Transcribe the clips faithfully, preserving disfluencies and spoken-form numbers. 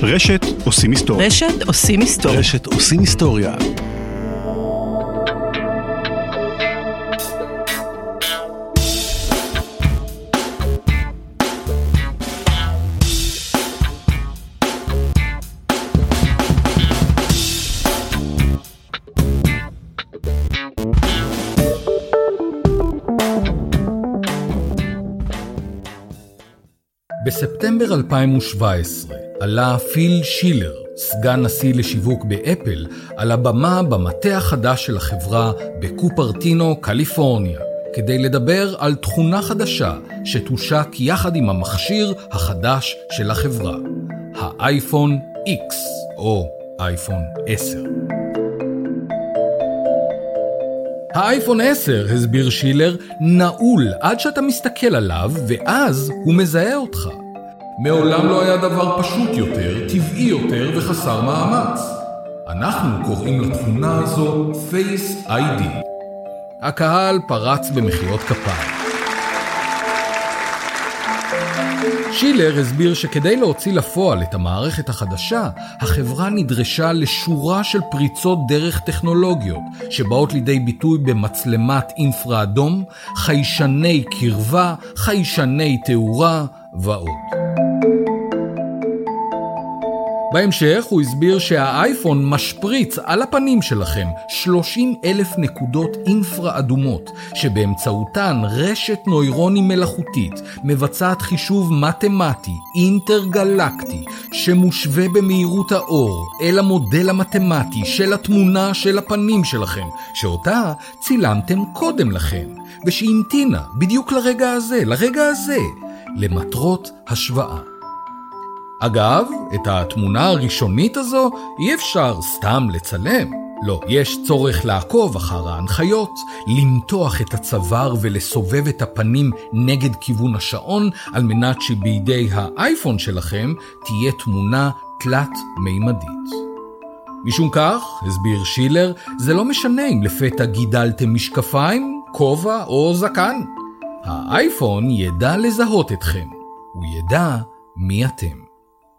רשת עושים היסטוריה. רשת עושים היסטוריה. רשת עושים היסטוריה. בספטמבר אלפיים שבע עשרה עלה פיל שילר, סגן נשיא לשיווק באפל, על הבמה במטה החדש של החברה בקופרטינו, קליפורניה, כדי לדבר על תכונה חדשה שתושק יחד עם המכשיר החדש של החברה, האייפון X או אייפון עשר. האייפון עשר, הסביר שילר, נעול עד שאתה מסתכל עליו ואז הוא מזהה אותך. מעולם לא היה דבר פשוט יותר, טבעי יותר וחסר מאמץ. אנחנו קוראים לתכונה הזו Face איי די. הקהל פרץ במחיאות כפיים. שילר הסביר שכדי להוציא לפועל את המערכת החדשה, החברה נדרשה לשורה של פריצות דרך טכנולוגיות, שבאות לידי ביטוי במצלמת אינפרה-אדום, חיישני קרבה, חיישני תאורה ועוד. בהמשך הוא הסביר שהאייפון משפריץ על הפנים שלכם שלושים אלף נקודות אינפרה-אדומות, שבאמצעותן רשת נוירונים מלאכותית מבצעת חישוב מתמטי אינטרגלקטי שמושווה במהירות האור אל המודל המתמטי של התמונה של הפנים שלכם, שאותה צילמתם קודם לכן, ושהמתינה בדיוק לרגע הזה, לרגע הזה, למטרות השוואה. אגב, את התמונה הראשונית הזו אי אפשר סתם לצלם. לא, יש צורך לעקוב אחר ההנחיות, למתוח את הצוואר ולסובב את הפנים נגד כיוון השעון, על מנת שבידי האייפון שלכם תהיה תמונה תלת מימדית. משום כך, הסביר שילר, זה לא משנה אם לפתע גידלתם משקפיים, כובע או זקן. האייפון ידע לזהות אתכם. הוא ידע מי אתם.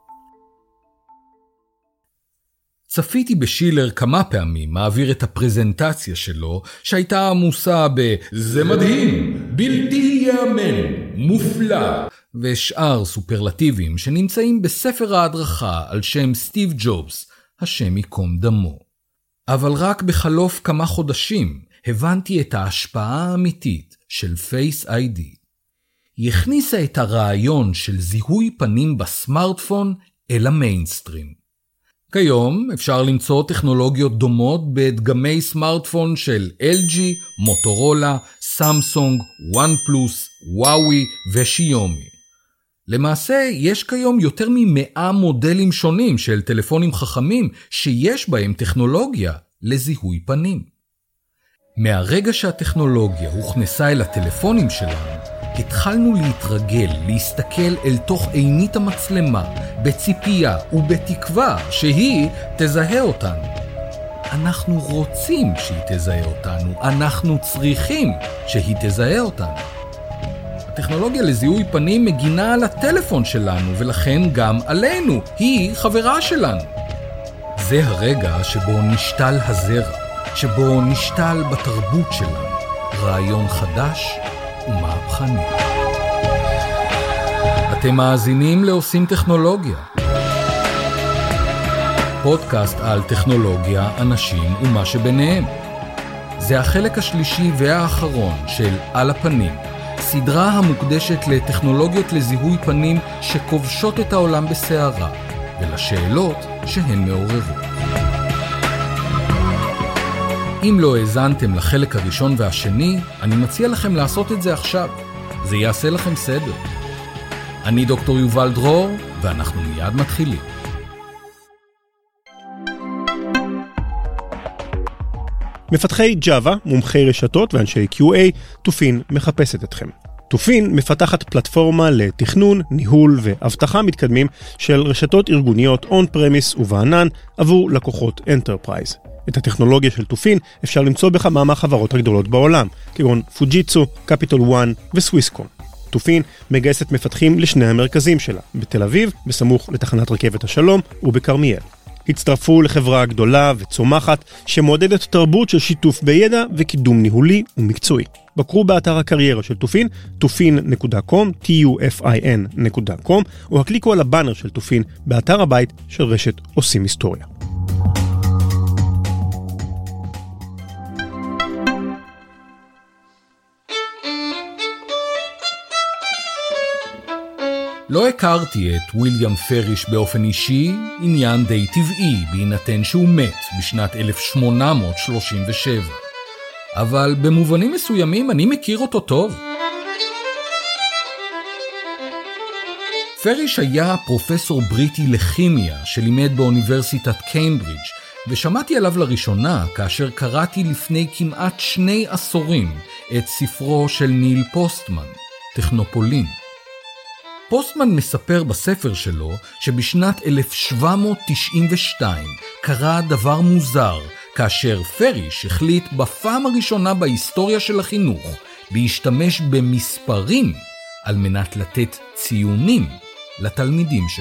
צפיתי בשילר כמה פעמים מעביר את הפרזנטציה שלו, שהייתה עמוסה ב "זה מדהים, בלתי ייאמן, מופלא", ושאר סופרלטיבים שנמצאים בספר ההדרכה על שם סטיב ג'ובס, השם ייקום דמו. אבל רק בחלוף כמה חודשים הבנתי את ההשפעה האמיתית של Face איי די. היא הכניסה את הרעיון של זיהוי פנים בסמארטפון אל המיינסטרים. כיום אפשר למצוא טכנולוגיות דומות בדגמי סמארטפון של אל ג'י, מוטורולה, סמסונג, וואן פלוס, וואוי ושיומי. למעשה יש כיום יותר ממאה מודלים שונים של טלפונים חכמים שיש בהם טכנולוגיה לזיהוי פנים. מהרגע שהטכנולוגיה הוכנסה אל הטלפונים שלנו, התחלנו להתרגל, להסתכל אל תוך עינית המצלמה, בציפייה ובתקווה שהיא תזהה אותנו. אנחנו רוצים שהיא תזהה אותנו, אנחנו צריכים שהיא תזהה אותנו. הטכנולוגיה לזיהוי פנים מגינה על הטלפון שלנו, ולכן גם עלינו, היא חברה שלנו. זה הרגע שבו נשתל הזרע, שבו נשתל בתרבות שלנו, רעיון חדש ומהפכני. אתם מאזינים לעושים טכנולוגיה. פודקאסט על טכנולוגיה, אנשים ומה שביניהם. זה החלק השלישי והאחרון של על הפנים, סדרה המוקדשת לטכנולוגיות לזיהוי פנים שכובשות את העולם בסערה, ולשאלות שהן מעוררות. אם לא האזנתם לחלק הראשון והשני, אני מציע לכם לעשות את זה עכשיו. זה יעשה לכם סדר. אני דוקטור יובל דרור, ואנחנו מיד מתחילים. מפתחי ג'אווה, מומחי רשתות ואנשי קיו איי, תופין מחפשת אתכם. תופין מפתחת פלטפורמה לתכנון, ניהול ואבטחה מתקדמים של רשתות ארגוניות און פרמיס ובענן עבור לקוחות אנטרפרייז. את הטכנולוגיה של תופין אפשר למצוא בכמה מהחברות הגדולות בעולם, כגון פוג'יטסו, קפיטול וואן וסוויסקום. תופין מגייסת מפתחים לשני המרכזים שלה, בתל אביב, בסמוך לתחנת רכבת השלום, ובקרמיאל. הצטרפו לחברה גדולה וצומחת שמעודדת תרבות של שיתוף בידע וקידום ניהולי ומקצועי. בקרו באתר הקריירה של תופין, תופין נקודה קום, טי יו אף איי אן נקודה קום, או הקליקו על הבאנר של תופין באתר הבית של רשת עושים היסטוריה. לא הכרתי את וויליאם פריש באופן אישי, עניין די טבעי בהינתן שהוא מת בשנת אלף שמונה מאות שלושים ושבע. אבל במובנים מסוימים אני מכיר אותו טוב. פריש היה פרופסור בריטי לכימיה שלימד באוניברסיטת קיימברידג', ושמעתי עליו לראשונה כאשר קראתי לפני כמעט שני עשורים את ספרו של ניל פוסטמן, טכנופולין. פוסטמן מספר בספר שלו שבשנת אלף שבע מאות תשעים ושתיים קרה דבר מוזר, כאשר פריש החליט בפעם הראשונה בהיסטוריה של החינוך להשתמש במספרים על מנת לתת ציונים לתלמידים שלו.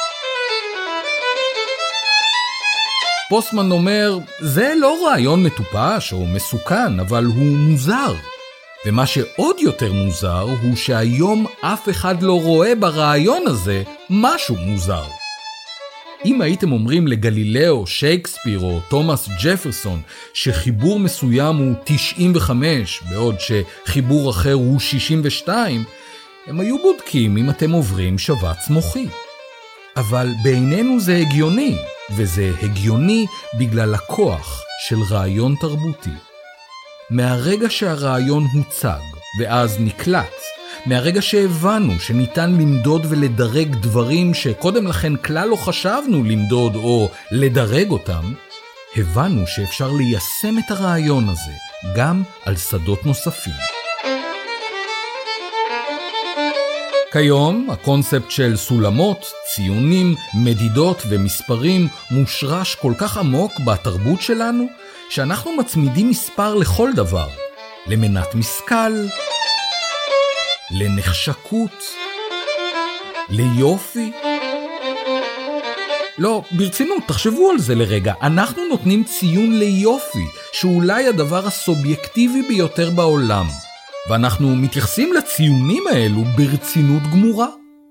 פוסטמן אומר, זה לא רעיון מטופש או מסוכן, אבל הוא מוזר. ומה שעוד יותר מוזר הוא שהיום אף אחד לא רואה ברעיון הזה משהו מוזר. אם הייתם אומרים לגלילאו, שייקספיר או תומאס ג'פרסון שחיבור מסוים הוא תשעים וחמש בעוד שחיבור אחר הוא שישים ושתיים, הם היו בודקים אם אתם עוברים שבץ מוחי. אבל בעינינו זה הגיוני, וזה הגיוני בגלל הכוח של רעיון תרבותי. מהרגע שהרעיון הוצג ואז נקלט, מהרגע שהבנו שניתן למדוד ולדרג דברים שקודם לכן כלל לא חשבנו למדוד או לדרג אותם, הבנו שאפשר ליישם את הרעיון הזה גם על שדות נוספים. כיום הקונספט של סולמות, ציונים, מדידות ומספרים מושרש כל כך עמוק בתרבות שלנו, שאנחנו מצמידים מספר לכל דבר, למנת משכל, לנחשקות, ליופי. לא, ברצינות, תחשבו על זה לרגע. אנחנו נותנים ציון ליופי, שאולי הדבר הסובייקטיבי ביותר בעולם, ואנחנו מתייחסים לציונים האלו ברצינות גמורה.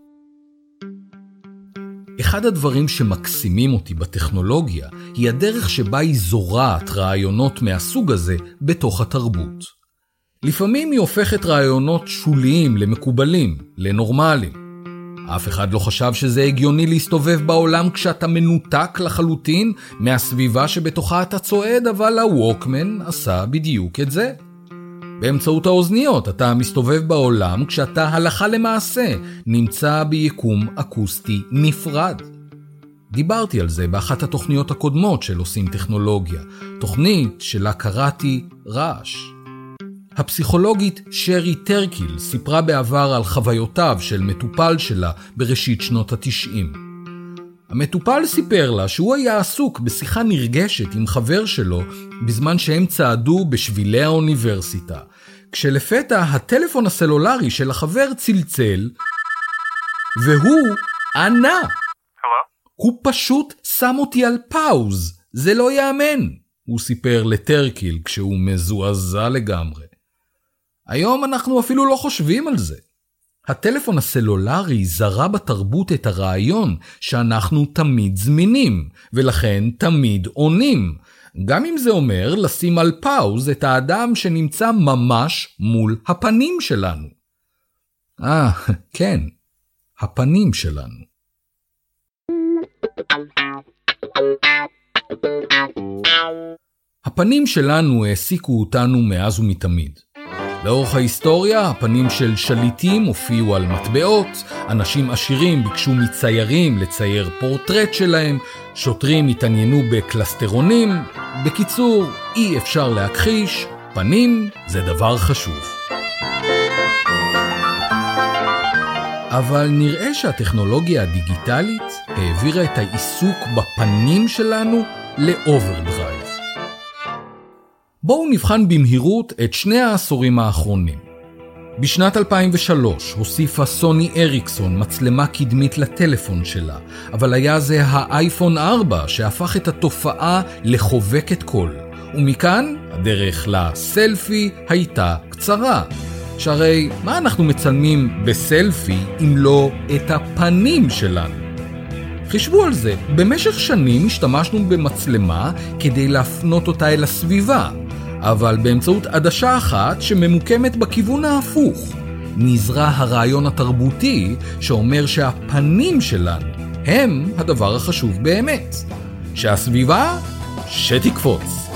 אחד הדברים שמקסימים אותי בטכנולוגיה היא הדרך שבה היא זורעת רעיונות מהסוג הזה בתוך התרבות. לפעמים היא הופכת רעיונות שוליים למקובלים, לנורמליים. אף אחד לא חשב שזה הגיוני להסתובב בעולם כשאתה מנותק לחלוטין מהסביבה שבתוכה אתה צועד, אבל הווקמן עשה בדיוק את זה. באמצעות האוזניות אתה מסתובב בעולם כשאתה הלכה למעשה נמצא ביקום אקוסטי נפרד. דיברתי על זה באחת התוכניות הקודמות של עושים טכנולוגיה, תוכנית שלה קראתי רעש. הפסיכולוגית שרי טרקיל סיפרה בעבר על חוויותיו של מטופל שלה בראשית שנות התשעים. המטופל סיפר לה שהוא היה עסוק בשיחה נרגשת עם חבר שלו בזמן שהם צעדו בשבילי האוניברסיטה, כשלפתע הטלפון הסלולרי של החבר צלצל, והוא ענה. Hello? הוא פשוט שם אותי על פאוז, זה לא יאמן, הוא סיפר לטרקיל כשהוא מזועזע לגמרי. היום אנחנו אפילו לא חושבים על זה. הטלפון הסלולרי זרה בתרבות את הרעיון שאנחנו תמיד זמינים, ולכן תמיד עונים, גם אם זה אומר לשים על פאוז את האדם שנמצא ממש מול הפנים שלנו. אה, כן, הפנים שלנו. הפנים שלנו העסיקו אותנו מאז ומתמיד. לאורך ההיסטוריה, הפנים של שליטים הופיעו על מטבעות, אנשים עשירים ביקשו מציירים לצייר פורטרט שלהם, שוטרים התעניינו בקלסטרונים. בקיצור, אי אפשר להכחיש, פנים זה דבר חשוב. אבל נראה שהטכנולוגיה הדיגיטלית העבירה את העיסוק בפנים שלנו לאוברדרייב. בואו נבחן במהירות את שני העשורים האחרונים. בשנת אלפיים ושלוש הוסיפה סוני אריקסון מצלמה קדמית לטלפון שלה, אבל היה זה האייפון ארבע שהפך את התופעה לחובקת קול. ומכאן הדרך לסלפי הייתה קצרה. שהרי מה אנחנו מצלמים בסלפי אם לא את הפנים שלנו? חישבו על זה, במשך שנים השתמשנו במצלמה כדי להפנות אותה אל הסביבה, אבל באמצעות עדשה אחת שממוקמת בכיוון ההפוך. נזרע הרעיון התרבותי שאומר שהפנים שלנו הם הדבר החשוב באמת. שהסביבה שתקפוץ.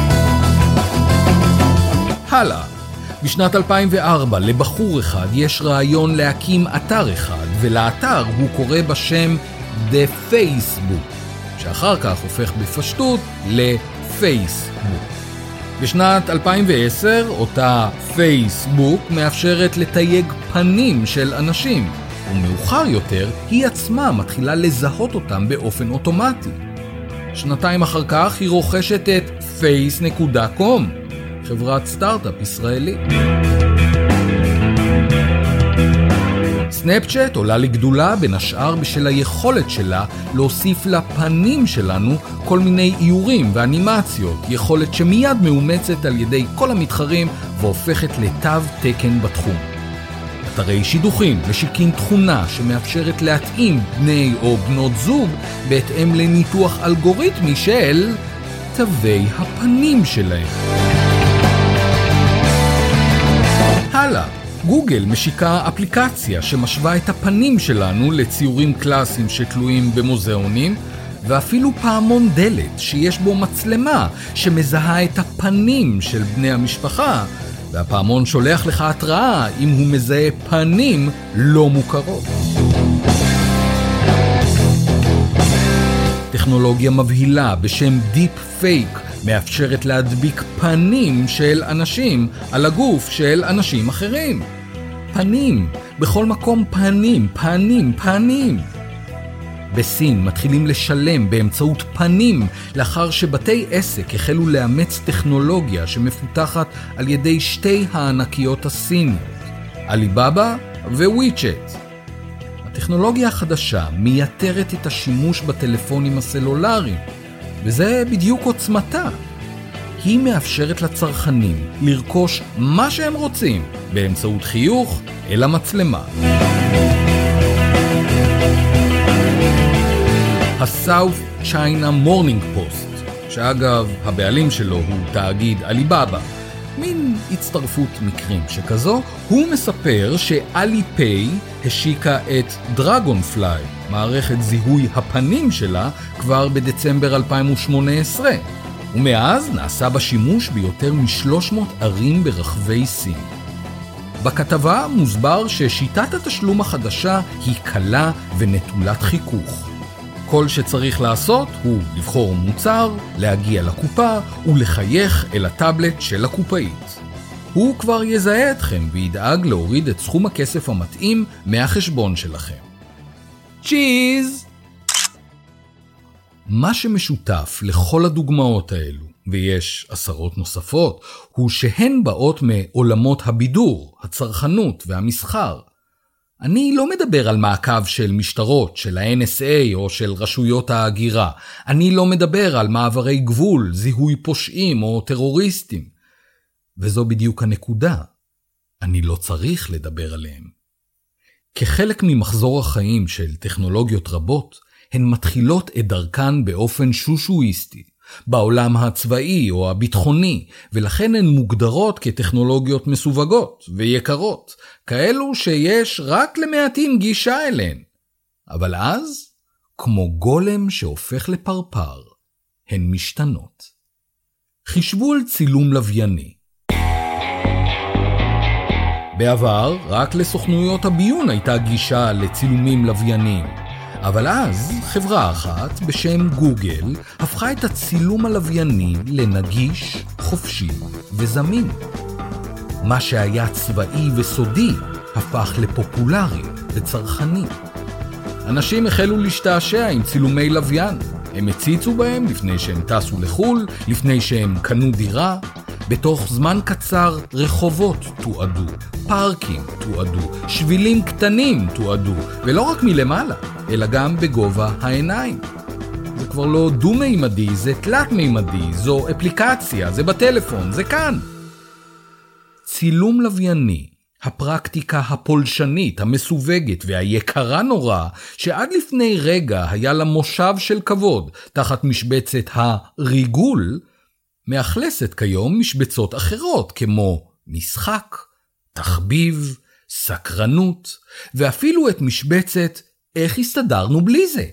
הלאה. בשנת אלפיים וארבע לבחור אחד יש רעיון להקים אתר אחד, ולאתר הוא קורא בשם The Facebook, שאחר כך הופך בפשטות לפייסבוק. בשנת אלפיים ועשר אותה פייסבוק מאפשרת לתייג פנים של אנשים, ומאוחר יותר היא עצמה מתחילה לזהות אותם באופן אוטומטי. שנתיים אחר כך היא רוכשת את פייס נקודה קום, חברת סטארט-אפ ישראלית. סנאפצ'אט עולה לגדולה בין השאר בשל היכולת שלה להוסיף לפנים שלנו כל מיני איורים ואנימציות, יכולת שמיד מאומצת על ידי כל המתחרים והופכת לתו תקן בתחום. אתרי שידוכים משיקים תכונה שמאפשרת להתאים בני או בנות זוג בהתאם לניתוח אלגוריתמי של תווי הפנים שלהם. הלאה. גוגל משיקה אפליקציה שמשווה את הפנים שלנו לציורים קלאסיים שתלויים במוזיאונים, ואפילו פעמון דלת שיש בו מצלמה שמזהה את הפנים של בני המשפחה, והפעמון שולח לך התראה אם הוא מזהה פנים לא מוכרות. טכנולוגיה מבהילה בשם דיפ פייק מאפשרת להדביק פנים של אנשים על הגוף של אנשים אחרים. פנים, בכל מקום פנים, פנים, פנים. בסין מתחילים לשלם באמצעות פנים לאחר שבתי עסק החלו לאמץ טכנולוגיה שמפותחת על ידי שתי הענקיות הסיניות, עליבאבא וויצ'ט. הטכנולוגיה החדשה מייתרת את השימוש בטלפונים הסלולריים, וזה בדיוק עוצמתה. היא מאפשרת לצרכנים לרכוש מה שהם רוצים באמצעות חיוך אל המצלמה. ה-South China Morning Post, שאגב הבעלים שלו הוא תאגיד עליבאבא, מין הצטרפות מקרים שכזו, הוא מספר שאליפיי השיקה את דרגונפליי, מערכת זיהוי הפנים שלה, כבר בדצמבר אלפיים ושמונה עשרה, ומאז נעשה בשימוש ביותר מ-שלוש מאות ערים ברחבי סין. בכתבה מוסבר ששיטת התשלום החדשה היא קלה ונטולת חיכוך. כל שצריך לעשות הוא לבחור מוצר, להגיע לקופה ולחייך אל הטאבלט של הקופאית. הוא כבר יזהה אתכם וידאג להוריד את סכום הכסף המתאים מהחשבון שלכם. צ'יז! מה שמשותף לכל הדוגמאות האלו, ויש עשרות נוספות, הוא שהן באות מעולמות הבידור, הצרכנות והמסחר. אני לא מדבר על מעקב של משטרות, של ה-אן אס איי או של רשויות ההגירה. אני לא מדבר על מעברי גבול, זיהוי פושעים או טרוריסטים. וזו בדיוק הנקודה. אני לא צריך לדבר עליהם. כחלק ממחזור החיים של טכנולוגיות רבות, הן מתחילות את דרכן באופן שושואיסטי, בעולם הצבאי או הביטחוני, ולכן הן מוגדרות כטכנולוגיות מסווגות ויקרות, כאלו שיש רק למעטים גישה אליהן. אבל אז, כמו גולם שהופך לפרפר, הן משתנות. חישבו על צילום לווייני. בעבר, רק לסוכנויות הביון הייתה גישה לצילומים לווייניים. אבל אז חברה אחת בשם גוגל הפכה את הצילום הלווייני לנגיש, חופשי וזמין. מה שהיה צבאי וסודי הפך לפופולרי וצרכני. אנשים החלו להשתעשע עם צילומי לוויין. הם הציצו בהם לפני שהם טסו לחול, לפני שהם קנו דירה. בתוך זמן קצר רחובות תועדו, פארקים תועדו, שבילים קטנים תועדו, ולא רק מלמעלה, אלא גם בגובה העיניים. זה כבר לא דו-מימדי, זה תלת-מימדי, זו אפליקציה, זה בטלפון, זה כאן. צילום לווייני, הפרקטיקה הפולשנית, המסווגת והיקרה נורא, שעד לפני רגע היה לה מושב של כבוד תחת משבצת הריגול, מאכלסת כיום משבצות אחרות כמו משחק, תחביב, סקרנות, ואפילו את משבצת איך הסתדרנו בלי זה.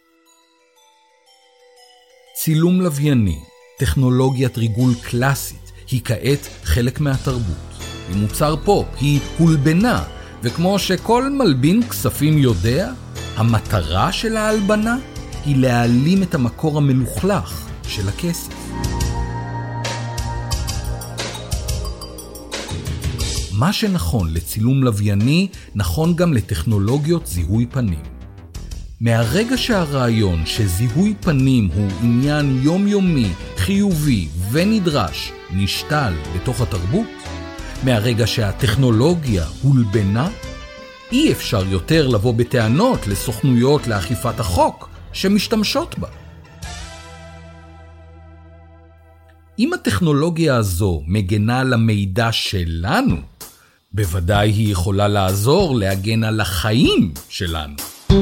צילום לווייני, טכנולוגיית ריגול קלאסית, היא כעת חלק מהתרבות. היא מוצר פופ, היא הולבנה, וכמו שכל מלבין כספים יודע, המטרה של ההלבנה היא להעלים את המקור המלוכלך של הכסף. מה שנכון לצילום לווייני, נכון גם לטכנולוגיות זיהוי פנים. מהרגע שהרעיון שזיהוי פנים הוא עניין יומיומי, חיובי ונדרש, נשתל בתוך התרבות, מהרגע שהטכנולוגיה הולבנה, אי אפשר יותר לבוא בטענות לסוכנויות לאכיפת החוק שמשתמשות בה. אם הטכנולוגיה הזו מגנה על המידע שלנו, בוודאי היא יכולה לעזור להגן על החיים שלנו.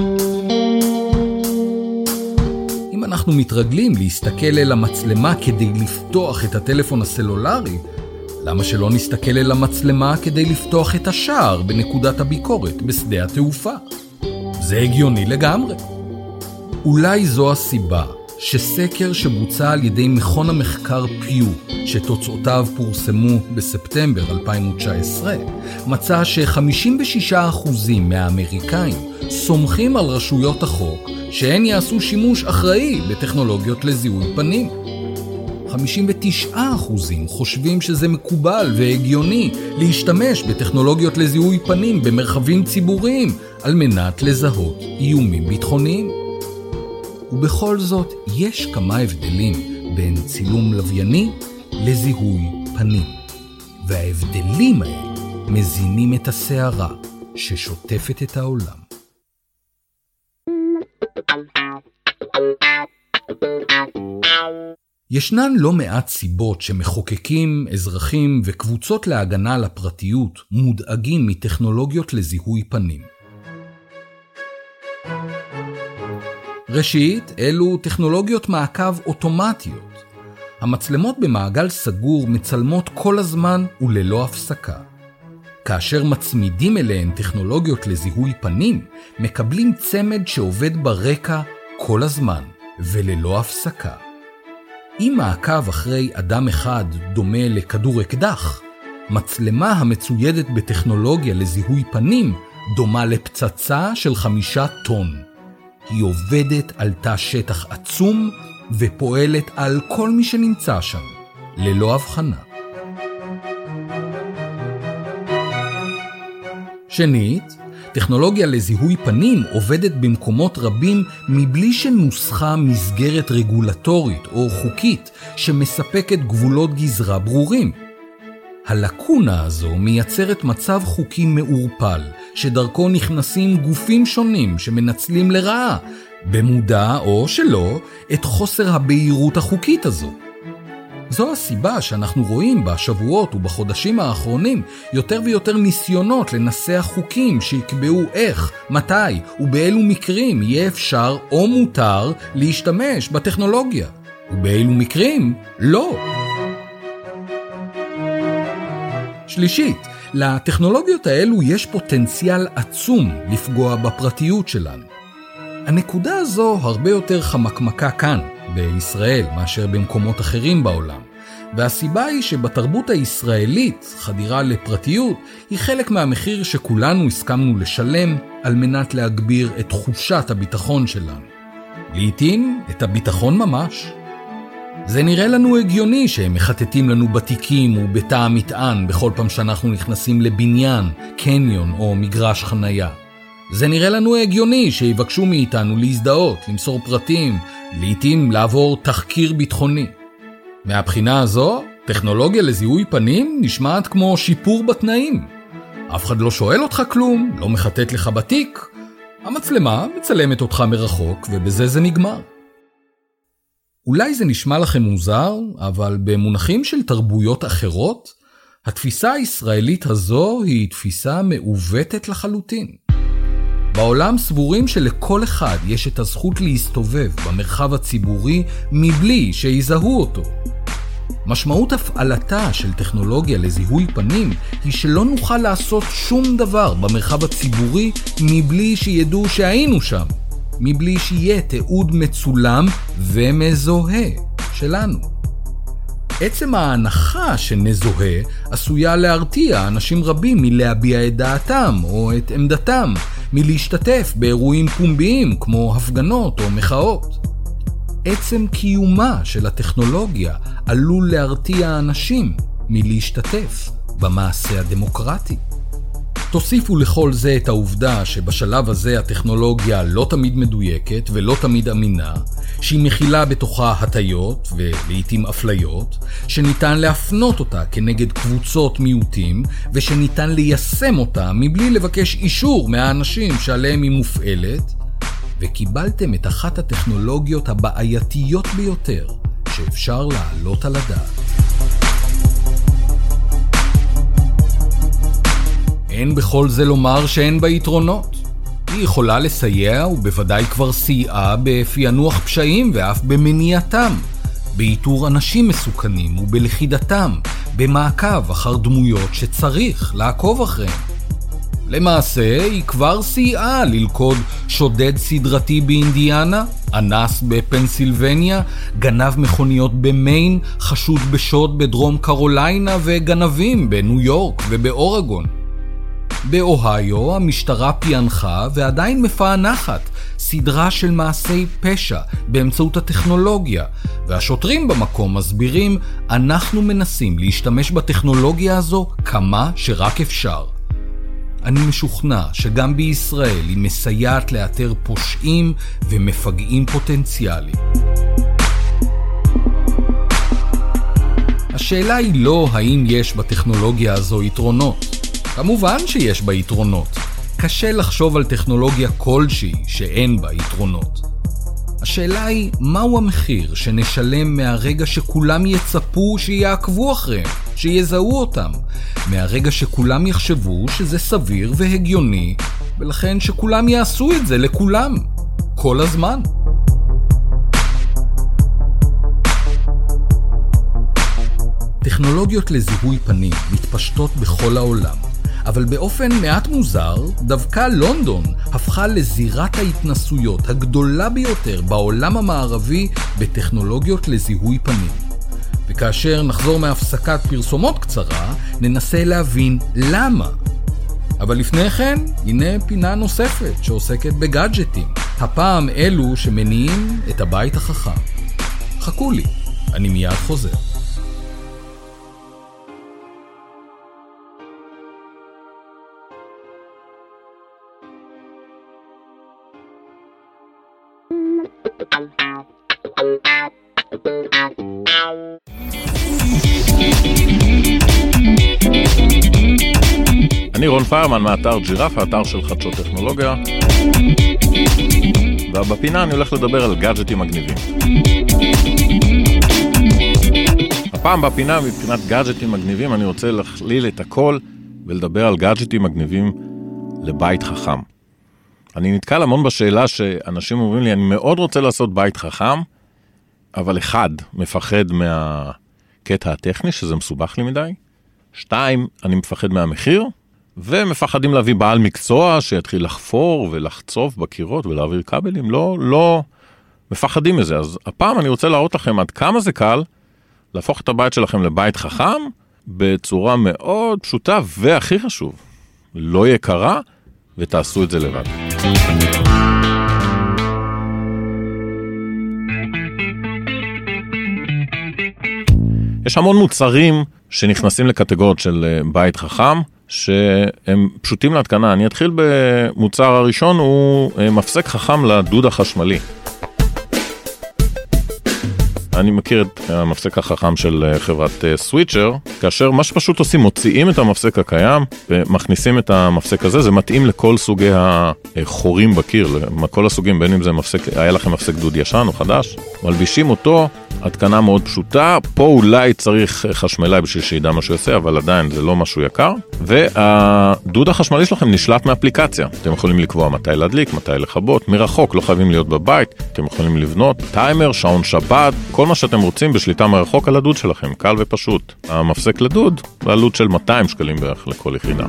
אם אנחנו מתרגלים להסתכל אל המצלמה כדי לפתוח את הטלפון הסלולרי, למה שלא נסתכל אל המצלמה כדי לפתוח את השער בנקודת הביקורת בשדה התעופה? זה הגיוני לגמרי. אולי זו הסיבה שסקר שבוצע על ידי מכון המחקר פיו, שתוצאותיו פורסמו בספטמבר אלפיים תשע עשרה, מצא ש-חמישים ושישה אחוז מהאמריקאים סומכים על רשויות החוק שהן יעשו שימוש אחראי בטכנולוגיות לזיהוי פנים. חמישים ותשעה אחוז חושבים שזה מקובל והגיוני להשתמש בטכנולוגיות לזיהוי פנים במרחבים ציבוריים על מנת לזהות איומים ביטחוניים. ובכל זאת יש כמה הבדלים בין צילום לווייני לזיהוי פנים. וההבדלים האלה מזינים את השערה ששוטפת את העולם. ישנן לא מעט סיבות שמחוקקים, אזרחים וקבוצות להגנה על הפרטיות מודאגים מטכנולוגיות לזיהוי פנים. ראשית, אלו טכנולוגיות מעקב אוטומטיות. המצלמות במעגל סגור מצלמות כל הזמן וללא הפסקה. כאשר מצמידים אליהן טכנולוגיות לזיהוי פנים, מקבלים צמד שעובד ברקע כל הזמן וללא הפסקה. אם מעקב אחרי אדם אחד דומה לכדור אקדח, מצלמה המצוידת בטכנולוגיה לזיהוי פנים דומה לפצצה של חמישה טון. היא עובדת על תא שטח עצום ופועלת על כל מי שנמצא שם, ללא הבחנה. שנית, טכנולוגיה לזיהוי פנים עובדת במקומות רבים מבלי שנוסחה מסגרת רגולטורית או חוקית שמספקת גבולות גזרה ברורים. הלקונה הזו מייצרת מצב חוקי מעורפל, שדרכו נכנסים גופים שונים שמנצלים לרעה, במודע או שלא, את חוסר הבהירות החוקית הזו. זו הסיבה שאנחנו רואים בשבועות ובחודשים האחרונים יותר ויותר ניסיונות לנסח חוקים שיקבעו איך, מתי ובאילו מקרים יהיה אפשר או מותר להשתמש בטכנולוגיה, ובאילו מקרים לא. שלישית, לטכנולוגיות האלו יש פוטנציאל עצום לפגוע בפרטיות שלנו. הנקודה הזו הרבה יותר חמקמקה כאן, בישראל, מאשר במקומות אחרים בעולם. והסיבה היא שבתרבות הישראלית, חדירה לפרטיות היא חלק מהמחיר שכולנו הסכמנו לשלם על מנת להגביר את תחושת הביטחון שלנו. לעתים את הביטחון ממש. זה נראה לנו הגיוני שהם מחטטים לנו בתיקים ובתא המטען בכל פעם שאנחנו נכנסים לבניין, קניון או מגרש חנייה. זה נראה לנו הגיוני שיבקשו מאיתנו להזדהות, למסור פרטים, לעתים לעבור תחקיר ביטחוני. מהבחינה הזו, טכנולוגיה לזיהוי פנים נשמעת כמו שיפור בתנאים. אף אחד לא שואל אותך כלום, לא מחטט לך בתיק. המצלמה מצלמת אותך מרחוק, ובזה זה נגמר. אולי זה נשמע לכם מוזר, אבל במונחים של תרבויות אחרות, התפיסה הישראלית הזו היא תפיסה מעוותת לחלוטין. בעולם סבורים שלכל אחד יש את הזכות להסתובב במרחב הציבורי מבלי שיזהו אותו. משמעות הפעלתה של טכנולוגיה לזיהוי פנים היא שלא נוכל לעשות שום דבר במרחב הציבורי מבלי שידעו שהיינו שם, מבלי שיהיה תיעוד מצולם ומזוהה שלנו. עצם ההנחה שנזוהה עשויה להרתיע אנשים רבים מלהביע את דעתם או את עמדתם, מלהשתתף באירועים פומביים כמו הפגנות או מחאות. עצם קיומה של הטכנולוגיה עלול להרתיע אנשים מלהשתתף במעשה הדמוקרטי. תוסיפו לכל זה את העובדה שבשלב הזה הטכנולוגיה לא תמיד מדויקת ולא תמיד אמינה, שהיא מכילה בתוכה הטיות ולעיתים אפליות, שניתן להפנות אותה כנגד קבוצות מיעוטים, ושניתן ליישם אותה מבלי לבקש אישור מהאנשים שעליהם היא מופעלת, וקיבלתם את אחת הטכנולוגיות הבעייתיות ביותר שאפשר להעלות על הדעת. אין בכל זה לומר שאין בה יתרונות. היא יכולה לסייע ובוודאי כבר סייעה בפענוח פשעים ואף במניעתם, באיתור אנשים מסוכנים ובלכידתם, במעקב אחר דמויות שצריך לעקוב אחריהם. למעשה היא כבר סייעה ללכוד שודד סדרתי באינדיאנה, אנס בפנסילבניה, גנב מכוניות במיין, חשוד בשוד בדרום קרוליינה וגנבים בניו יורק ובאורגון. באוהיו המשטרה פענחה ועדיין מפענחת סדרה של מעשי פשע באמצעות הטכנולוגיה, והשוטרים במקום מסבירים, אנחנו מנסים להשתמש בטכנולוגיה הזו כמה שרק אפשר. אני משוכנע שגם בישראל היא מסייעת לאתר פושעים ומפגעים פוטנציאליים. השאלה היא לא האם יש בטכנולוגיה הזו יתרונות. כמובן שיש בה יתרונות. קשה לחשוב על טכנולוגיה כלשהי שאין בה יתרונות. השאלה היא, מהו המחיר שנשלם מהרגע שכולם יצפו שיעקבו אחריהם, שיזהו אותם, מהרגע שכולם יחשבו שזה סביר והגיוני, ולכן שכולם יעשו את זה לכולם, כל הזמן. טכנולוגיות לזיהוי פנים מתפשטות בכל העולם, אבל באופן מעט מוזר, דווקא לונדון הפכה לזירת ההתנסויות הגדולה ביותר בעולם המערבי בטכנולוגיות לזיהוי פנים. וכאשר נחזור מהפסקת פרסומות קצרה, ננסה להבין למה. אבל לפני כן, הנה פינה נוספת שעוסקת בגאדג'טים, הפעם אלו שמניעים את הבית החכם. חכו לי, אני מיד חוזר. אני רון פיירמן מאתר ג'ירף, האתר של חדשות טכנולוגיה, ובפינה אני הולך לדבר על גאדג'טים מגניבים. הפעם בפינה מבחינת גאדג'טים מגניבים אני רוצה להכליל את הכל ולדבר על גאדג'טים מגניבים לבית חכם. אני נתקל המון בשאלה שאנשים אומרים לי, אני מאוד רוצה לעשות בית חכם, אבל אחד, מפחד מהקטע הטכני, שזה מסובך לי מדי. שתיים, אני מפחד מהמחיר, ומפחדים להביא בעל מקצוע שיתחיל לחפור ולחצוב בקירות ולהעביר כבלים. לא, לא מפחדים מזה. אז הפעם אני רוצה להראות לכם עד כמה זה קל להפוך את הבית שלכם לבית חכם, בצורה מאוד פשוטה, והכי חשוב, לא יקרה, ותעשו את זה לבד. יש המון מוצרים שנכנסים לקטגוריות של בית חכם, שהם פשוטים להתקנה. אני אתחיל במוצר הראשון, הוא מפסק חכם לדוד החשמלי. אני מכיר את המפסק החכם של חברת סוויצ'ר, כאשר מה שפשוט עושים, מוציאים את המפסק הקיים ומכניסים את המפסק הזה, זה מתאים לכל סוגי החורים בקיר, לכל הסוגים, בין אם זה מפסק, היה לכם מפסק דוד ישן או חדש, מלבישים אותו, התקנה מאוד פשוטה, פה אולי צריך חשמלאי בשביל שידע מה שהוא יעשה, אבל עדיין זה לא משהו יקר, והדוד החשמלי שלכם נשלט מאפליקציה, אתם יכולים לקבוע מתי להדליק, מתי לכבות, מרחוק, לא חייבים להיות בבית, אתם יכולים לבנות טיימר, שעון שבת, כל מה שאתם רוצים בשליטה מרחוק על הדוד שלכם, קל ופשוט. המפסק לדוד, בעלות של מאתיים שקלים בערך לכל יחידה.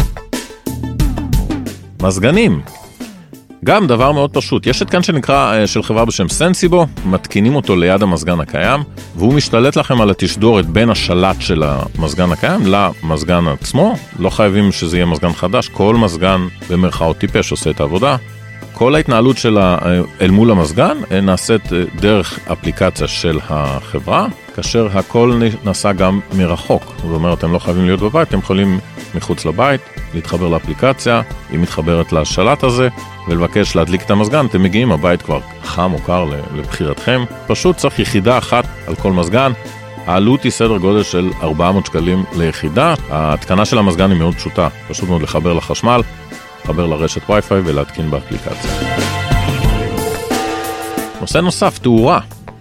מזגנים. גם דבר מאוד פשוט. יש את כאן שנקרא של חברה בשם סנסיבו, מתקינים אותו ליד המזגן הקיים, והוא משתלט לכם על התשדורת בין השלט של המזגן הקיים למזגן עצמו. לא חייבים שזה יהיה מזגן חדש, כל מזגן במרכאות טיפש עושה את העבודה. כל ההתנהלות שלה אל מול המזגן נעשית דרך אפליקציה של החברה, כאשר הכל נעשה גם מרחוק. זאת אומרת, אתם לא חייבים להיות בבית, אתם יכולים מחוץ לבית, להתחבר לאפליקציה, היא מתחברת לשלט הזה, ולבקש להדליק את המזגן, אתם מגיעים, הבית כבר חם או קר לבחירתכם. פשוט צריך יחידה אחת על כל מזגן, העלות היא סדר גודל של ארבע מאות שקלים ליחידה, ההתקנה של המזגן היא מאוד פשוטה, פשוט מאוד לחבר לחשמל, לחבר לרשת וי-פיי ולהתקין באפליקציה. נושא נוסף, תאורה.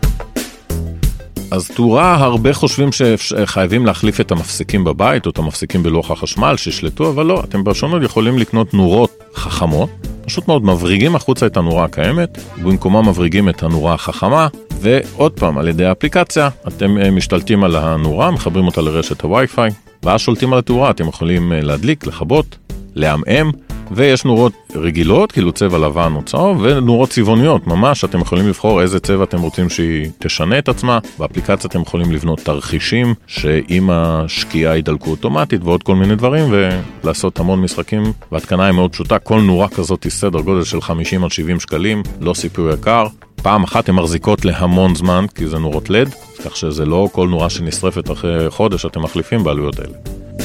אז תאורה, הרבה חושבים שחייבים להחליף את המפסיקים בבית, או את המפסיקים בלוח החשמל שישלטו, אבל לא, אתם פשוט יכולים לקנות נורות חכמות, פשוט מאוד מבריגים החוצה את הנורה הקיימת, ובמקומה מבריגים את הנורה החכמה, ועוד פעם, על ידי האפליקציה, אתם משתלטים על הנורה, מחברים אותה לרשת הווי-פיי, ואז שולטים על התאורה, אתם יכולים להדליק, לכבות, להמם, ויש נורות רגילות, כאילו צבע לבן או צהוב, ונורות צבעוניות, ממש אתם יכולים לבחור איזה צבע אתם רוצים שהיא תשנה את עצמה. באפליקציה אתם יכולים לבנות תרחישים, שעם השקיעה ידלקו אוטומטית, ועוד כל מיני דברים, ולעשות המון משחקים. והתקנה היא מאוד פשוטה, כל נורה כזאת היא סדר גודל של חמישים עד שבעים שקלים, לא סיפור יקר. פעם אחת הן מחזיקות להמון זמן, כי זה נורות לד, כך שזה לא כל נורה שנשרפת אחרי חודש אתם מחליפים בעלויות האלה.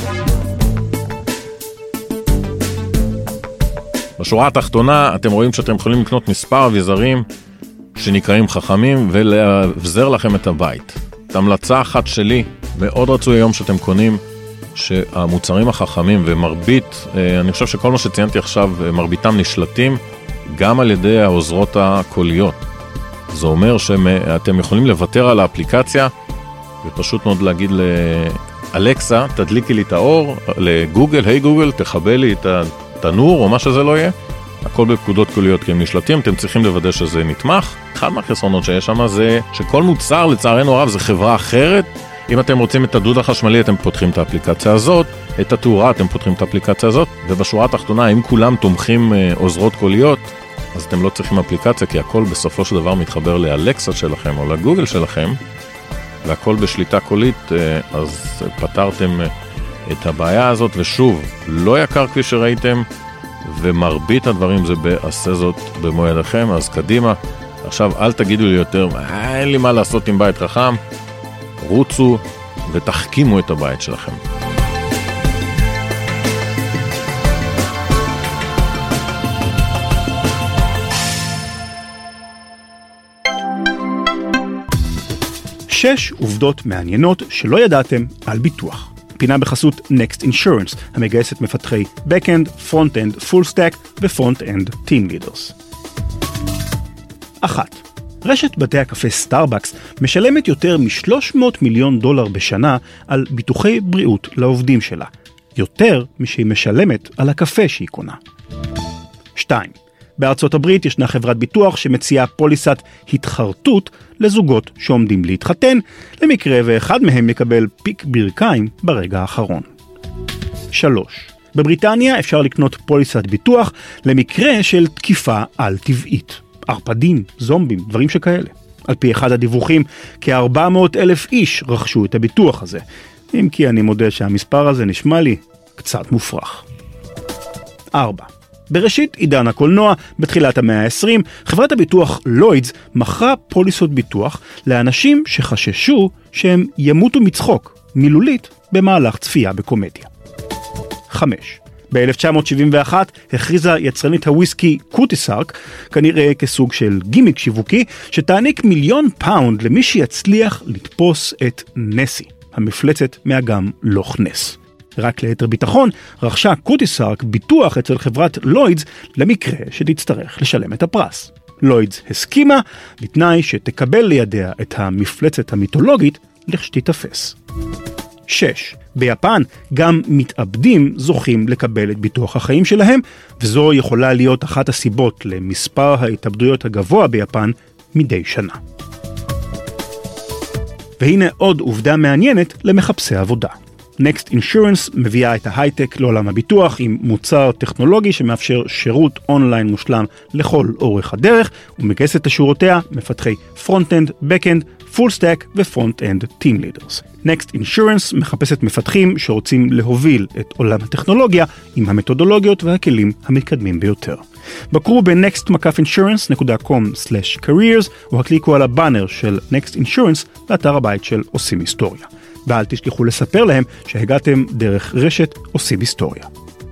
בשורה התחתונה, אתם רואים שאתם יכולים לקנות מספר אביזרים שנקראים חכמים ולהבזר לכם את הבית. את המלצה אחת שלי, מאוד רצוי היום שאתם קונים, שהמוצרים החכמים ומרבית, אני חושב שכל מה שציינתי עכשיו, מרביתם נשלטים גם על ידי העוזרות הקוליות. זה אומר שאתם יכולים לוותר על האפליקציה, ופשוט מאוד להגיד לאלקסה, תדליקי לי את האור, לגוגל, היי גוגל, תחבר לי את ה... תנור או מה שזה לא יהיה, הכל בפקודות קוליות כי הם נשלטים, אתם צריכים לוודא שזה נתמך. אחד מהחסרונות שיש שם זה שכל מוצר לצערנו הרב זה חברה אחרת. אם אתם רוצים את הדוד החשמלי אתם פותחים את האפליקציה הזאת, את התאורה אתם פותחים את האפליקציה הזאת, ובשורה התחתונה אם כולם תומכים עוזרות קוליות אז אתם לא צריכים אפליקציה, כי הכל בסופו של דבר מתחבר לאלקסה שלכם או לגוגל שלכם, והכל בשליטה קולית, אז פתרתם את הבעיה הזאת. ושוב, לא יקר כפי שראיתם, ומרבית הדברים זה בעשה זאת במו ידיכם, אז קדימה. עכשיו אל תגידו לי יותר, אין לי מה לעשות עם בית חכם, רוצו ותחכימו את הבית שלכם. שש עובדות מעניינות שלא ידעתם על ביטוח. פינה בחסות Next Insurance, המגייסת מפתחי Backend, Frontend, Full Stack ו-Frontend Team Leaders. אחת. רשת בתי הקפה סטארבקס משלמת יותר מ-שלוש מאות מיליון דולר בשנה על ביטוחי בריאות לעובדים שלה. יותר משהיא משלמת על הקפה שהיא קונה. שתיים. בארצות הברית ישנה חברת ביטוח שמציעה פוליסת התחרטות לזוגות שעומדים להתחתן, למקרה ואחד מהם יקבל פיק ברכיים ברגע האחרון. שלוש. בבריטניה אפשר לקנות פוליסת ביטוח למקרה של תקיפה על טבעית. ערפדים, זומבים, דברים שכאלה. על פי אחד הדיווחים, כ-ארבע מאות אלף איש רכשו את הביטוח הזה. אם כי אני מודה שהמספר הזה נשמע לי קצת מופרך. ארבע. בראשית עידן הקולנוע, בתחילת המאה ה-עשרים, חברת הביטוח לוידס מכרה פוליסות ביטוח לאנשים שחששו שהם ימותו מצחוק, מילולית, במהלך צפייה בקומדיה. חמש. ב-אלף תשע מאות שבעים ואחת הכריזה יצרנית הוויסקי קוטיסארק, כנראה כסוג של גימיק שיווקי, שתעניק מיליון פאונד למי שיצליח לתפוס את נסי, המפלצת מאגם לוך נס. רק ליתר ביטחון, רכשה קוטיסארק ביטוח אצל חברת לוידס למקרה שתצטרך לשלם את הפרס. לוידס הסכימה, בתנאי שתקבל לידיה את המפלצת המיתולוגית לכשתתפס. שש. ביפן גם מתאבדים זוכים לקבל את ביטוח החיים שלהם, וזו יכולה להיות אחת הסיבות למספר ההתאבדויות הגבוה ביפן מדי שנה. והנה עוד עובדה מעניינת למחפשי עבודה. Next Insurance מביאה את ההייטק לעולם הביטוח עם מוצר טכנולוגי שמאפשר שירות אונליין מושלם לכל אורך הדרך, ומגייס את שורותיה מפתחי פרונט-אנד, בק-אנד, פול סטאק ופרונט-אנד טים לידרס. Next Insurance מחפשת מפתחים שרוצים להוביל את עולם הטכנולוגיה עם המתודולוגיות והכלים המתקדמים ביותר. בקרו ב-next מקף אינשורנס דוט קום סלאש קריירס או הקליקו על הבאנר של Next Insurance לאתר הבית של עושים היסטוריה. ואל תשכחו לספר להם שהגעתם דרך רשת עושים היסטוריה.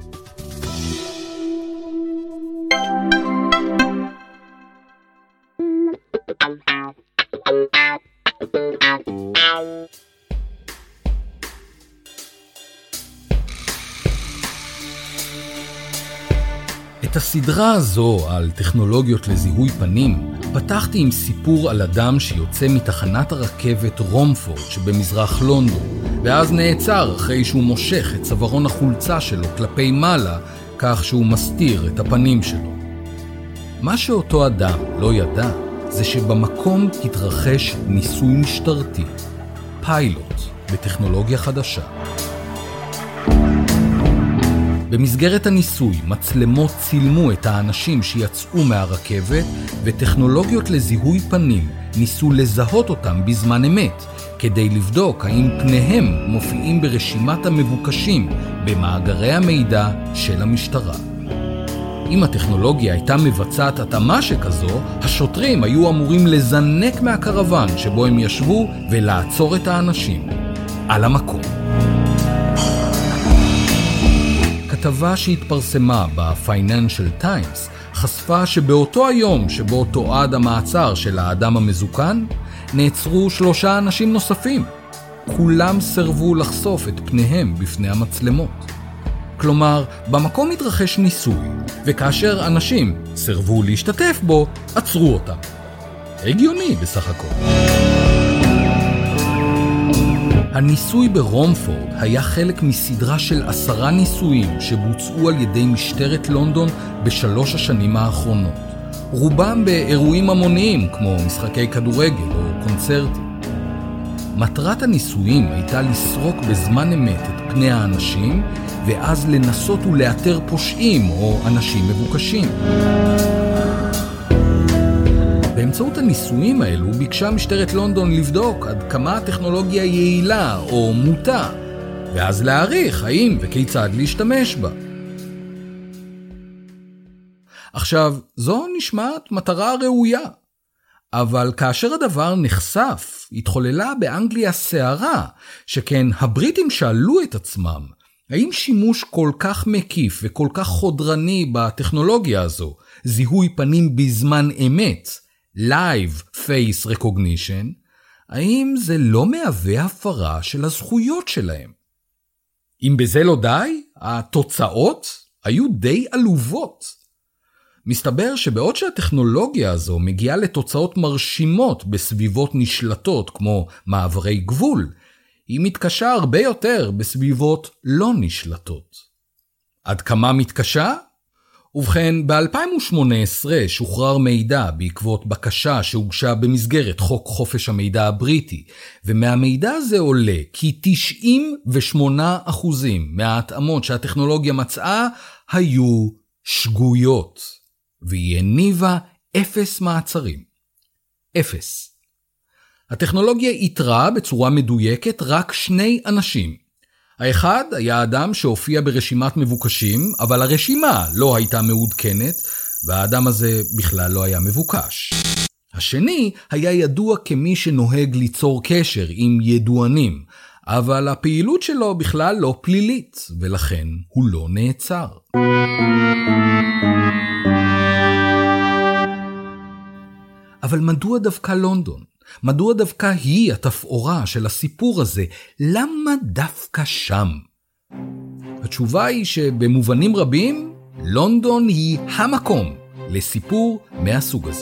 את הסדרה הזו על טכנולוגיות לזיהוי פנים פתחתי עם סיפור על אדם שיוצא מתחנת הרכבת רומפורד שבמזרח לונדון, ואז נעצר אחרי שהוא מושך את צווארון החולצה שלו כלפי מעלה כך שהוא מסתיר את הפנים שלו. מה שאותו אדם לא ידע זה שבמקום התרחש ניסוי משטרתי, פיילוט בטכנולוגיה חדשה. במסגרת הניסוי, מצלמות צילמו את האנשים שיצאו מהרכבת, וטכנולוגיות לזיהוי פנים ניסו לזהות אותם בזמן אמת, כדי לבדוק האם פניהם מופיעים ברשימת המבוקשים במאגרי המידע של המשטרה. אם הטכנולוגיה הייתה מבצעת התאמה שכזו, השוטרים היו אמורים לזנק מהקרוון שבו הם ישבו ולעצור את האנשים על המקום. כתבה שהתפרסמה ב-Financial Times חשפה שבאותו היום שבו תועד המעצר של האדם המזוקן, נעצרו שלושה אנשים נוספים. כולם סרבו לחשוף את פניהם בפני המצלמות. כלומר, במקום התרחש ניסוי, וכאשר אנשים סרבו להשתתף בו, עצרו אותם. הגיוני בסך הכל. הניסוי ברומפורד היה חלק מסדרה של עשרה ניסויים שבוצעו על ידי משטרת לונדון בשלוש השנים האחרונות. רובם באירועים המוניים כמו משחקי כדורגל או קונצרטים. מטרת הניסויים הייתה לסרוק בזמן אמת את פני האנשים ואז לנסות ולאתר פושעים או אנשים מבוקשים. באמצעות הניסויים האלו ביקשה משטרת לונדון לבדוק עד כמה הטכנולוגיה יעילה או מוטה, ואז להעריך האם וכיצד להשתמש בה. עכשיו, זו נשמעת מטרה ראויה, אבל כאשר הדבר נחשף, התחוללה באנגליה סערה, שכן הבריטים שאלו את עצמם, האם שימוש כל כך מקיף וכל כך חודרני בטכנולוגיה הזו, זיהוי פנים בזמן אמת, Live Face Recognition, האם זה לא מהווה הפרה של הזכויות שלהם? אם בזה לא די, התוצאות היו די עלובות. מסתבר שבעוד שהטכנולוגיה הזו מגיעה לתוצאות מרשימות בסביבות נשלטות כמו מעברי גבול, היא מתקשה הרבה יותר בסביבות לא נשלטות. עד כמה מתקשה? ובכן, ב-אלפיים ושמונה עשרה שוחרר מידע בעקבות בקשה שהוגשה במסגרת חוק חופש המידע הבריטי, ומהמידע הזה עולה כי תשעים ושמונה אחוז מההתאמות שהטכנולוגיה מצאה היו שגויות, והיא הניבה אפס מעצרים. אפס. הטכנולוגיה איתרה בצורה מדויקת רק שני אנשים. האחד היה אדם שהופיע ברשימת מבוקשים, אבל הרשימה לא הייתה מעודכנת, והאדם הזה בכלל לא היה מבוקש. השני היה ידוע כמי שנוהג ליצור קשר עם ידוענים, אבל הפעילות שלו בכלל לא פלילית, ולכן הוא לא נעצר. אבל מדוע דווקא לונדון? מדוע דווקא היא התפאורה של הסיפור הזה? למה דווקא שם? התשובה היא שבמובנים רבים, לונדון היא המקום לסיפור מהסוג הזה.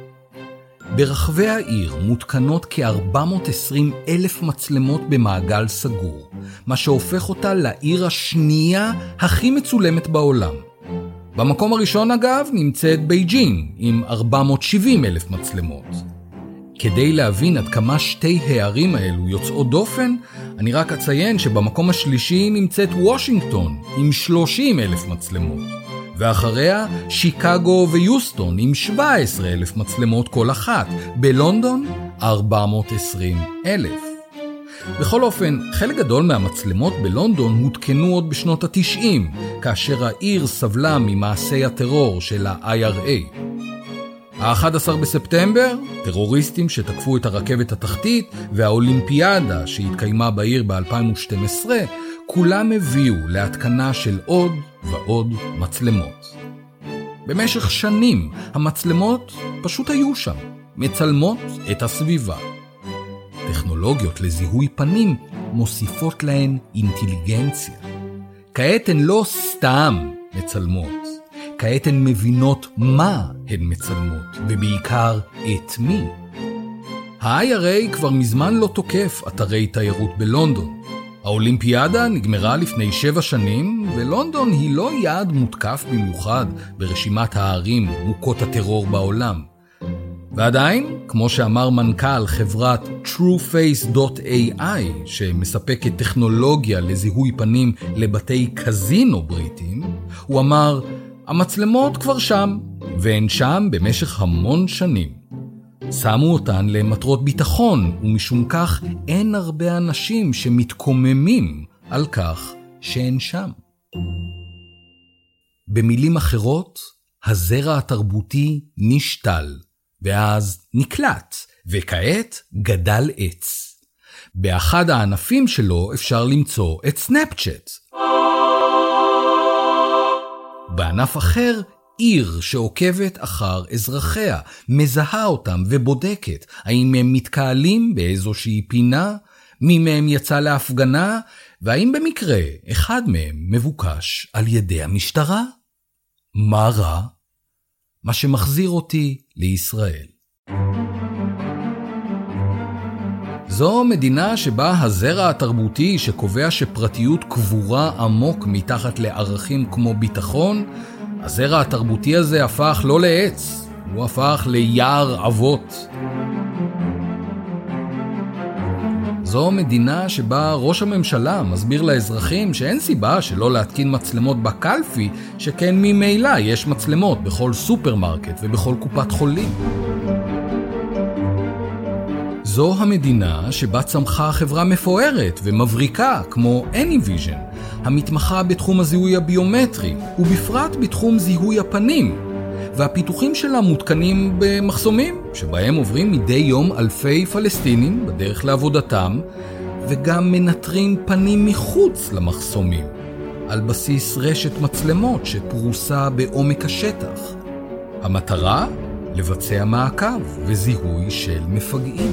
ברחבי העיר מותקנות כ-ארבע מאות ועשרים אלף מצלמות במעגל סגור, מה שהופך אותה לעיר השנייה הכי מצולמת בעולם. במקום הראשון אגב נמצאת בייג'ין עם ארבע מאות ושבעים אלף מצלמות. כדי להבין עד כמה שתי הערים האלו יוצאות דופן, אני רק אציין שבמקום השלישי נמצאת וושינגטון עם שלושים אלף מצלמות. ואחריה שיקגו ויוסטון עם שבע עשרה אלף מצלמות כל אחת, בלונדון ארבע מאות ועשרים אלף. בכל אופן, חלק גדול מהמצלמות בלונדון הותקנו עוד בשנות ה-תשעים, כאשר העיר סבלה ממעשי הטרור של ה-איי אר איי. ה-אחד עשר בספטמבר, טרוריסטים שתקפו את הרכבת התחתית והאולימפיאדה שהתקיימה בעיר ב-אלפיים ושתים עשרה, כולם הביאו להתקנה של עוד ועוד מצלמות. במשך שנים המצלמות פשוט היו שם, מצלמות את הסביבה. טכנולוגיות לזיהוי פנים מוסיפות להן אינטליגנציה. כעת הן לא סתם מצלמות, כעת הן מבינות מה הן מצלמות, ובעיקר את מי. ה-איי אר איי כבר מזמן לא תוקף אתרי תיירות בלונדון. האולימפיאדה נגמרה לפני שבע שנים, ולונדון היא לא יעד מותקף במיוחד ברשימת הערים מוכות הטרור בעולם. ועדיין, כמו שאמר מנכ"ל חברת TrueFace דוט איי איי, שמספקת טכנולוגיה לזיהוי פנים לבתי קזינו בריטים, הוא אמר, המצלמות כבר שם, והן שם במשך המון שנים. שמו אותן למטרות ביטחון, ומשום כך אין הרבה אנשים שמתקוממים על כך שהן שם. במילים אחרות, הזרע התרבותי נשתל, ואז נקלט, וכעת גדל עץ. באחד הענפים שלו אפשר למצוא את סנאפצ'אט. בענף אחר, עיר שעוקבת אחר אזרחיה, מזהה אותם ובודקת האם הם מתקהלים באיזושהי פינה, מי מהם יצא להפגנה, והאם במקרה אחד מהם מבוקש על ידי המשטרה. מה רע? מה שמחזיר אותי לישראל. זו מדינה שבה הזרע התרבותי שקובע שפרטיות קבורה עמוק מתחת לערכים כמו ביטחון, הזרע התרבותי הזה הפך לא לעץ, הוא הפך ליער אבות. זו מדינה שבה ראש הממשלה מסביר לאזרחים שאין סיבה שלא להתקין מצלמות בקלפי, שכן ממילא יש מצלמות בכל סופרמרקט ובכל קופת חולים. זו המדינה שבה צמחה חברה מפוארת ומבריקה כמו Anyvision, המתמחה בתחום הזיהוי הביומטרי, ובפרט בתחום זיהוי הפנים, והפיתוחים שלה מותקנים במחסומים, שבהם עוברים מדי יום אלפי פלסטינים בדרך לעבודתם, וגם מנטרים פנים מחוץ למחסומים, על בסיס רשת מצלמות שפרוסה בעומק השטח. המטרה? לבצע מעקב וזיהוי של מפגעים.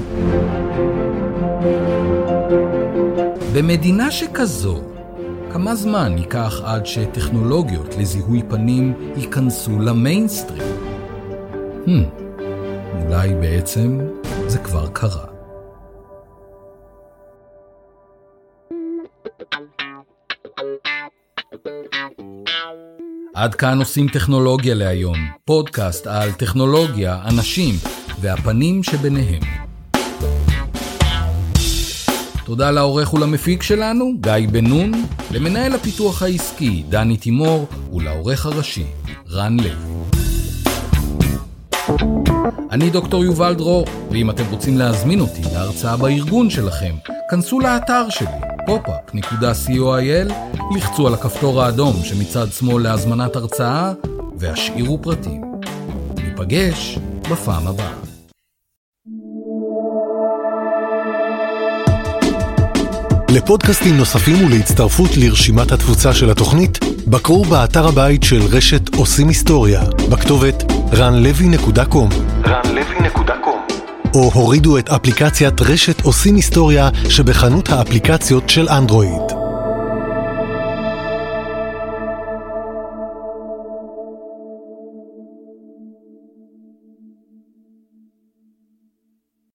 במדינה שכזו, כמה זמן ייקח עד שטכנולוגיות לזיהוי פנים ייכנסו למיינסטרים? Hmm, אולי בעצם זה כבר קרה. עד כאן עושים טכנולוגיה להיום, פודקאסט על טכנולוגיה, אנשים והפנים שביניהם. תודה לעורך ולמפיק שלנו, גיא בן נון, למנהל הפיתוח העסקי, דני תימור, ולעורך הראשי, רן לב. אני דוקטור יובל דרור, ואם אתם רוצים להזמין אותי להרצאה בארגון שלכם, כנסו לאתר שלי, פופאפ נקודה סי או איי אל, לחצו על הכפתור האדום שמצד שמאל להזמנת הרצאה, והשאירו פרטים. ניפגש בפעם הבאה. לפודקאסטים נוספים ולהצטרפות לרשימת התפוצה של התוכנית, בקרו באתר הבית של רשת עושים היסטוריה, בכתובת רן לוי נקודה קום. רן לוי נקודה קום. או הורידו את אפליקציית רשת עושים היסטוריה שבחנות האפליקציות של אנדרואיד.